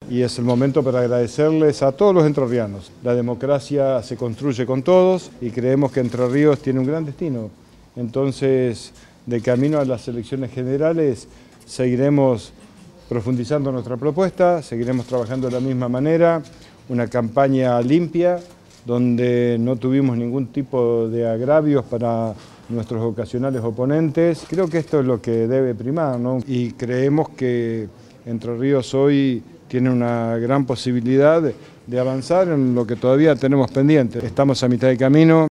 y es el momento para agradecerles a todos los entrerrianos. La democracia se construye con todos y creemos que Entre Ríos tiene un gran destino. Entonces, de camino a las elecciones generales, seguiremos profundizando nuestra propuesta, seguiremos trabajando de la misma manera, una campaña limpia, donde no tuvimos ningún tipo de agravios para nuestros ocasionales oponentes. Creo que esto es lo que debe primar, ¿no? Y creemos que Entre Ríos hoy tiene una gran posibilidad de avanzar en lo que todavía tenemos pendiente. Estamos a mitad de camino.